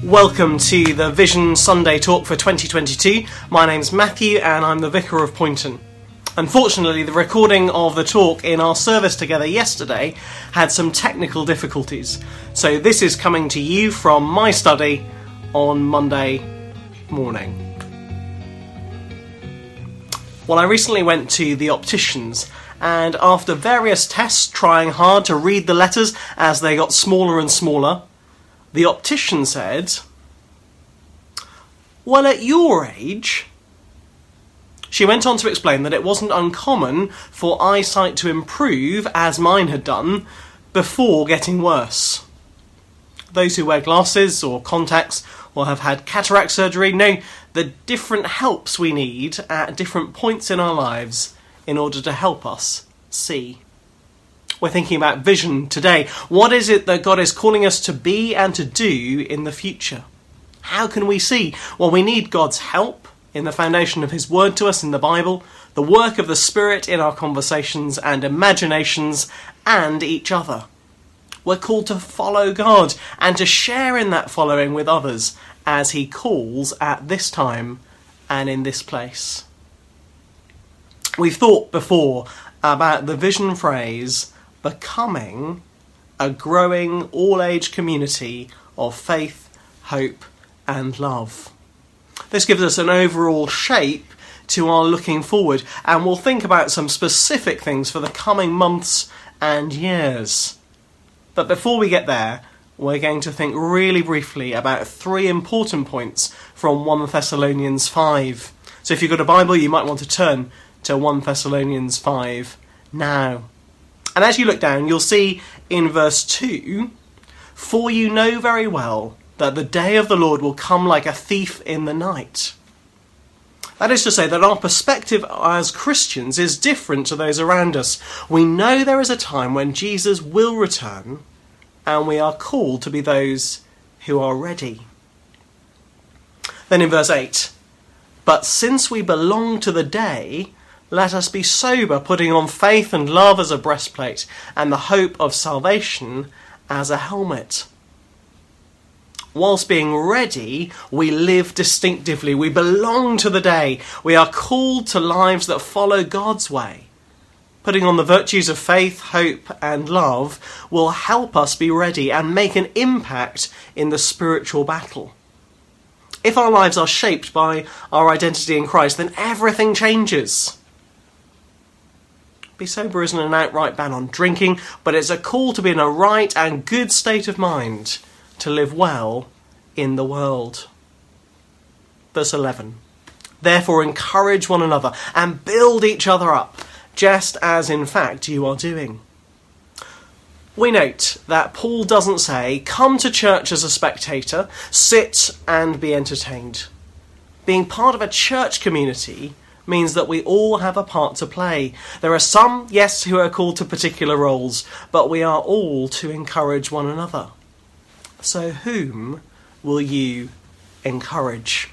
Welcome to the Vision Sunday Talk for 2022. My name's Matthew and I'm the Vicar of Poynton. Unfortunately, the recording of the talk in our service together yesterday had some technical difficulties. So this is coming to you from my study on Monday morning. Well, I recently went to the opticians, and after various tests trying hard to read the letters as they got smaller and smaller, the optician said, "Well, at your age..." She went on to explain that it wasn't uncommon for eyesight to improve, as mine had done, before getting worse. Those who wear glasses or contacts or have had cataract surgery know the different helps we need at different points in our lives in order to help us see. We're thinking about vision today. What is it that God is calling us to be and to do in the future? How can we see? Well, we need God's help in the foundation of His Word to us in the Bible, the work of the Spirit in our conversations and imaginations, and each other. We're called to follow God and to share in that following with others as He calls at this time and in this place. We've thought before about the vision phrase, becoming a growing all-age community of faith, hope and love. This gives us an overall shape to our looking forward, and we'll think about some specific things for the coming months and years. But before we get there, we're going to think really briefly about three important points from 1 Thessalonians 5. So if you've got a Bible, you might want to turn to 1 Thessalonians 5 now. And as you look down, you'll see in verse 2, "For you know very well that the day of the Lord will come like a thief in the night." That is to say that our perspective as Christians is different to those around us. We know there is a time when Jesus will return, and we are called to be those who are ready. Then in verse 8, "But since we belong to the day, let us be sober, putting on faith and love as a breastplate, and the hope of salvation as a helmet." Whilst being ready, we live distinctively. We belong to the day. We are called to lives that follow God's way. Putting on the virtues of faith, hope and love will help us be ready and make an impact in the spiritual battle. If our lives are shaped by our identity in Christ, then everything changes. Be sober isn't an outright ban on drinking, but it's a call to be in a right and good state of mind to live well in the world. Verse 11, "Therefore encourage one another and build each other up, just as in fact you are doing." We note that Paul doesn't say, come to church as a spectator, sit and be entertained. Being part of a church community means that we all have a part to play. There are some, yes, who are called to particular roles, but we are all to encourage one another. So whom will you encourage?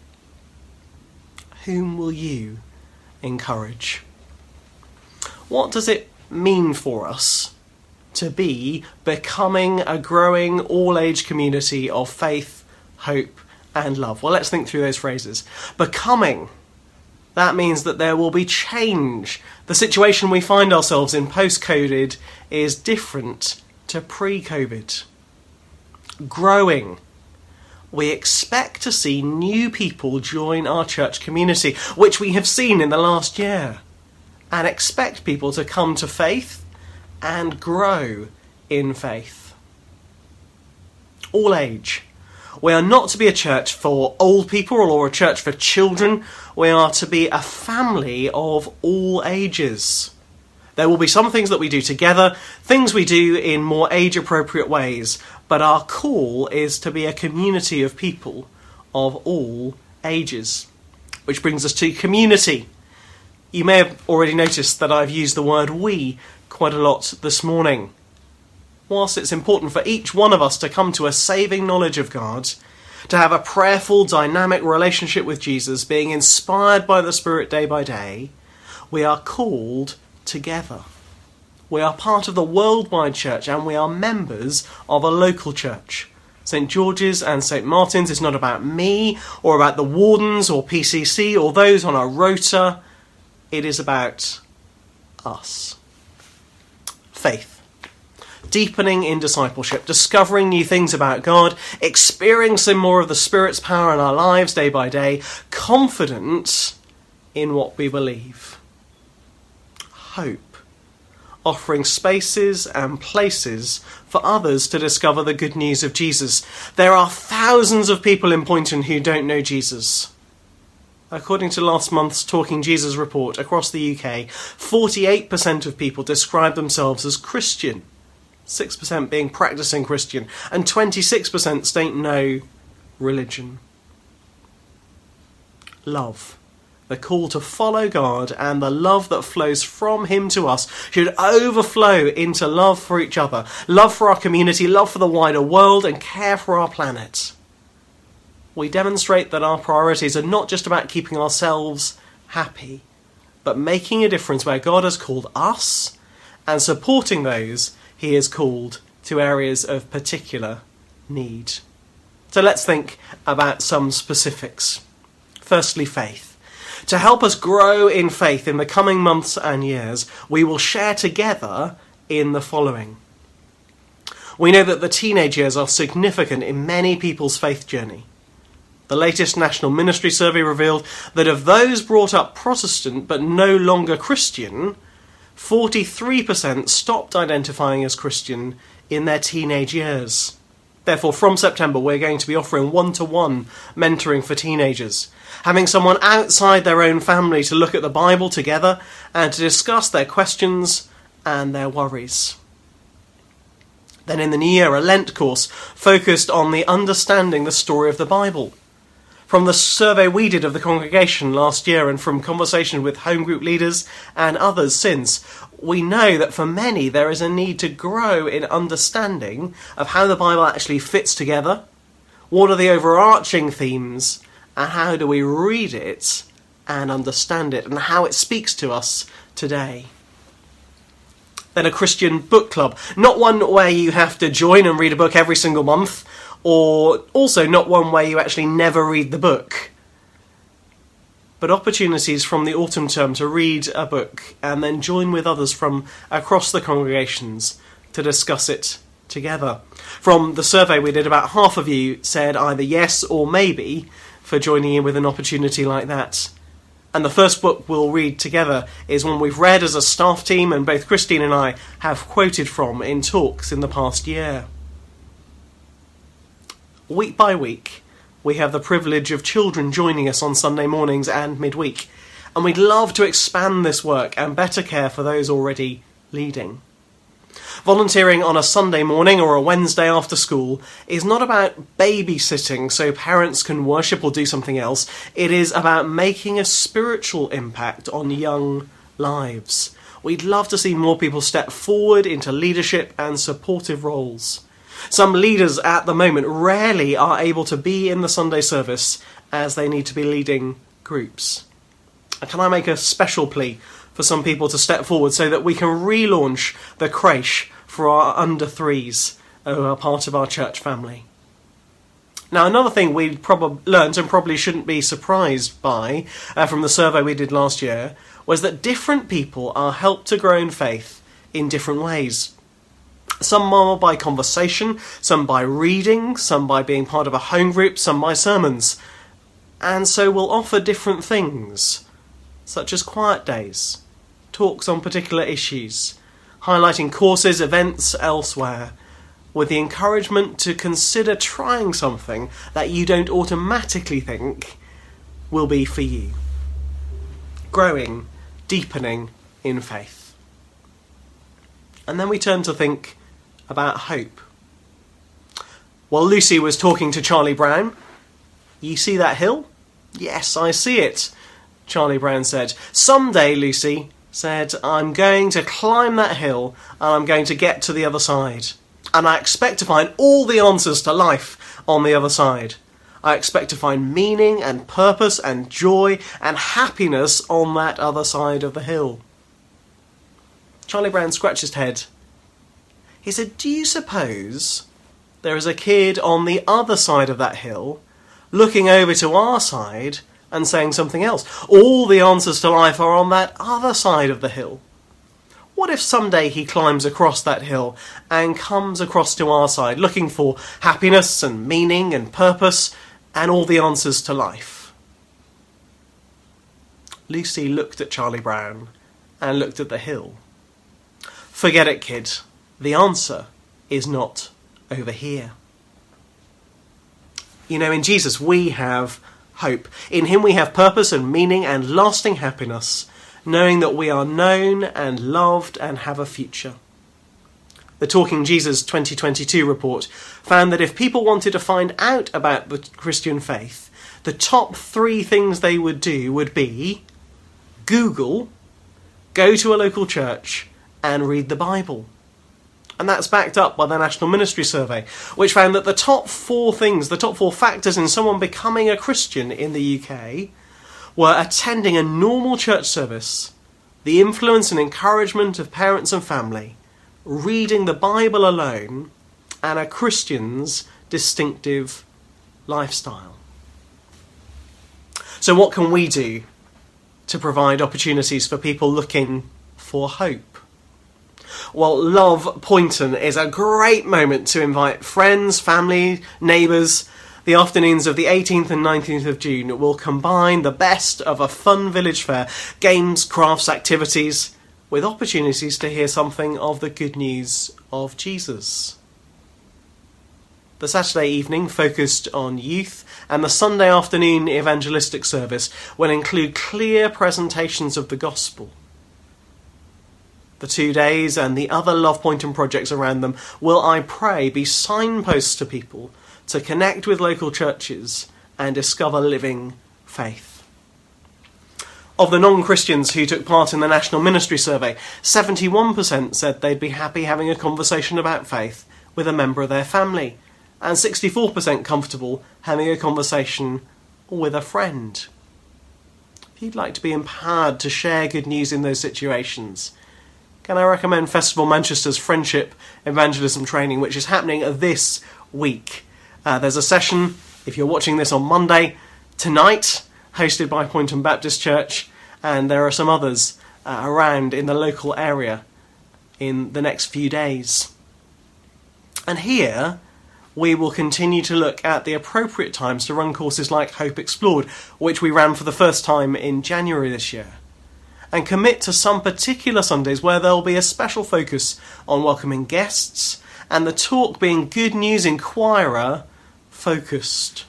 Whom will you encourage? What does it mean for us to be becoming a growing all-age community of faith, hope and love? Well, let's think through those phrases. Becoming. That means that there will be change. The situation we find ourselves in post-COVID is different to pre-COVID. Growing. We expect to see new people join our church community, which we have seen in the last year, and expect people to come to faith and grow in faith. All age. We are not to be a church for old people or a church for children. We are to be a family of all ages. There will be some things that we do together, things we do in more age-appropriate ways, but our call is to be a community of people of all ages. Which brings us to community. You may have already noticed that I've used the word we quite a lot this morning. Whilst it's important for each one of us to come to a saving knowledge of God, to have a prayerful, dynamic relationship with Jesus, being inspired by the Spirit day by day, we are called together. We are part of the worldwide church and we are members of a local church. St George's and St Martin's is not about me or about the wardens or PCC or those on our rota. It is about us. Faith. Deepening in discipleship, discovering new things about God, experiencing more of the Spirit's power in our lives day by day, confident in what we believe. Hope. Offering spaces and places for others to discover the good news of Jesus. There are thousands of people in Poynton who don't know Jesus. According to last month's Talking Jesus report across the UK, 48% of people describe themselves as Christian, 6% being practicing Christian, and 26% don't know religion. Love. The call to follow God and the love that flows from him to us should overflow into love for each other, love for our community, love for the wider world, and care for our planet. We demonstrate that our priorities are not just about keeping ourselves happy, but making a difference where God has called us and supporting those he has called to areas of particular need. So let's think about some specifics. Firstly, faith. To help us grow in faith in the coming months and years, we will share together in the following. We know that the teenage years are significant in many people's faith journey. The latest National Ministry Survey revealed that of those brought up Protestant but no longer Christian, 43% stopped identifying as Christian in their teenage years. Therefore, from September, we're going to be offering one-to-one mentoring for teenagers, having someone outside their own family to look at the Bible together and to discuss their questions and their worries. Then in the new year, a Lent course focused on the understanding the story of the Bible. From the survey we did of the congregation last year and from conversation with home group leaders and others since, we know that for many there is a need to grow in understanding of how the Bible actually fits together, what are the overarching themes, and how do we read it and understand it, and how it speaks to us today. Then a Christian book club, not one where you have to join and read a book every single month, or also not one where you actually never read the book, but opportunities from the autumn term to read a book and then join with others from across the congregations to discuss it together. From the survey we did, about half of you said either yes or maybe for joining in with an opportunity like that. And the first book we'll read together is one we've read as a staff team and both Christine and I have quoted from in talks in the past year. Week by week, we have the privilege of children joining us on Sunday mornings and midweek, and we'd love to expand this work and better care for those already leading. Volunteering on a Sunday morning or a Wednesday after school is not about babysitting so parents can worship or do something else. It is about making a spiritual impact on young lives. We'd love to see more people step forward into leadership and supportive roles. Some leaders at the moment rarely are able to be in the Sunday service as they need to be leading groups. And can I make a special plea for some people to step forward so that we can relaunch the creche for our under threes who are part of our church family? Now, another thing we learned and probably shouldn't be surprised by from the survey we did last year was that different people are helped to grow in faith in different ways. Some more by conversation, some by reading, some by being part of a home group, some by sermons. And so we'll offer different things, such as quiet days, talks on particular issues, highlighting courses, events elsewhere, with the encouragement to consider trying something that you don't automatically think will be for you. Growing, deepening in faith. And then we turn to think about hope. While Lucy was talking to Charlie Brown, "You see that hill?" "Yes, I see it," Charlie Brown said. "Someday," Lucy said, "I'm going to climb that hill and I'm going to get to the other side. And I expect to find all the answers to life on the other side. I expect to find meaning and purpose and joy and happiness on that other side of the hill." Charlie Brown scratched his head. He said, "Do you suppose there is a kid on the other side of that hill looking over to our side and saying something else. All the answers to life are on that other side of the hill. What if someday he climbs across that hill and comes across to our side looking for happiness and meaning and purpose and all the answers to life? Lucy looked at Charlie Brown and looked at the hill. Forget it, kid. The answer is not over here. You know, in Jesus we have hope. In him we have purpose and meaning and lasting happiness, knowing that we are known and loved and have a future. The Talking Jesus 2022 report found that if people wanted to find out about the Christian faith, the top 3 things they would do would be Google, go to a local church, and read the Bible. And that's backed up by the National Ministry Survey, which found that the top 4 things, the top 4 factors in someone becoming a Christian in the UK were attending a normal church service, the influence and encouragement of parents and family, reading the Bible alone, and a Christian's distinctive lifestyle. So what can we do to provide opportunities for people looking for hope? Well, Love Poynton is a great moment to invite friends, family, neighbours. The afternoons of the 18th and 19th of June will combine the best of a fun village fair, games, crafts, activities, with opportunities to hear something of the good news of Jesus. The Saturday evening focused on youth, and the Sunday afternoon evangelistic service will include clear presentations of the gospel. The 2 days and the other Love Poynton projects around them will, I pray, be signposts to people to connect with local churches and discover living faith. Of the non-Christians who took part in the National Ministry Survey, 71% said they'd be happy having a conversation about faith with a member of their family, and 64% comfortable having a conversation with a friend. If you'd like to be empowered to share good news in those situations, can I recommend Festival Manchester's Friendship Evangelism Training, which is happening this week. There's a session, if you're watching this on Monday, tonight, hosted by Poynton Baptist Church, and there are some others around in the local area in the next few days. And here, we will continue to look at the appropriate times to run courses like Hope Explored, which we ran for the first time in January this year, and commit to some particular Sundays where there will be a special focus on welcoming guests and the talk being Good News Inquirer focused.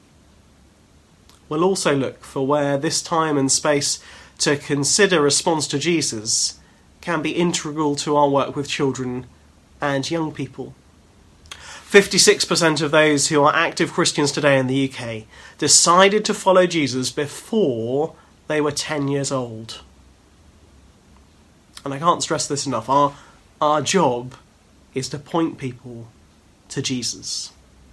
We'll also look for where this time and space to consider response to Jesus can be integral to our work with children and young people. 56% of those who are active Christians today in the UK decided to follow Jesus before they were 10 years old. And I can't stress this enough, our job is to point people to Jesus.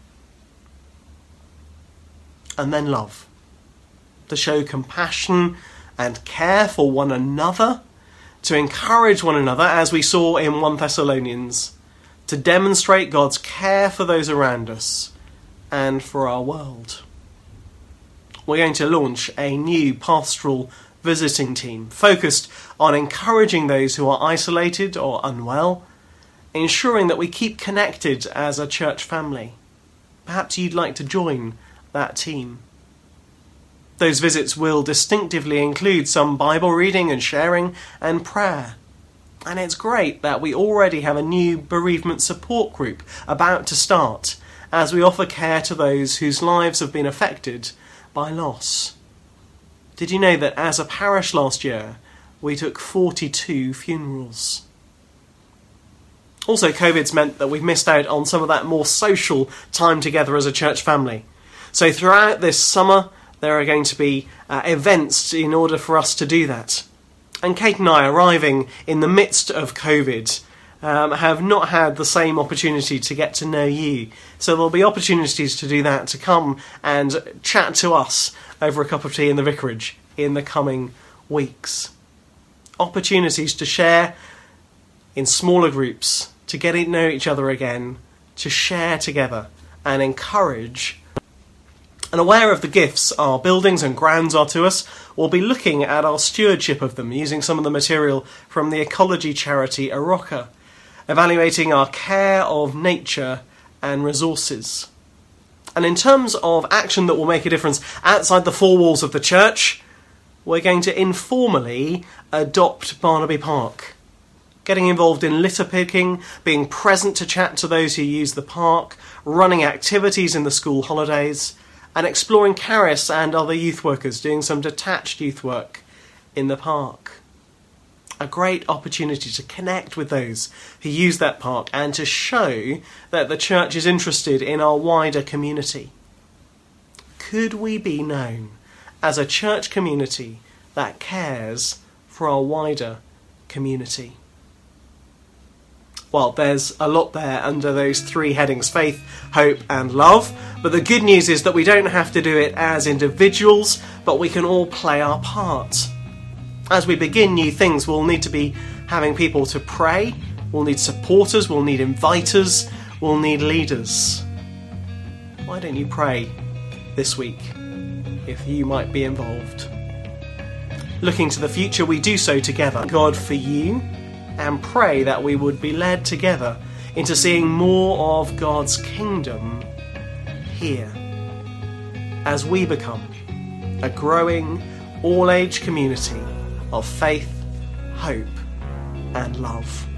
And then love. To show compassion and care for one another, to encourage one another, as we saw in 1 Thessalonians, to demonstrate God's care for those around us and for our world. We're going to launch a new pastoral visiting team focused on encouraging those who are isolated or unwell, ensuring that we keep connected as a church family. Perhaps you'd like to join that team. Those visits will distinctively include some Bible reading and sharing and prayer. And it's great that we already have a new bereavement support group about to start as we offer care to those whose lives have been affected by loss. Did you know that as a parish last year, we took 42 funerals? Also, COVID's meant that we've missed out on some of that more social time together as a church family. So throughout this summer, there are going to be events in order for us to do that. And Kate and I, arriving in the midst of COVID, have not had the same opportunity to get to know you. So there'll be opportunities to do that, to come and chat to us over a cup of tea in the vicarage in the coming weeks. Opportunities to share in smaller groups, to get to know each other again, to share together and encourage. And aware of the gifts our buildings and grounds are to us, we'll be looking at our stewardship of them, using some of the material from the ecology charity Aroka, evaluating our care of nature and resources. And in terms of action that will make a difference outside the four walls of the church, we're going to informally adopt Barnaby Park, getting involved in litter picking, being present to chat to those who use the park, running activities in the school holidays, and exploring Caris and other youth workers doing some detached youth work in the park. A great opportunity to connect with those who use that park and to show that the church is interested in our wider community. Could we be known as a church community that cares for our wider community? Well, there's a lot there under those three headings: faith, hope and love. But the good news is that we don't have to do it as individuals, but we can all play our part. As we begin new things, we'll need to be having people to pray, we'll need supporters, we'll need inviters, we'll need leaders. Why don't you pray this week if you might be involved? Looking to the future, we do so together. God for you, and pray that we would be led together into seeing more of God's kingdom here as we become a growing all-age community of faith, hope and love.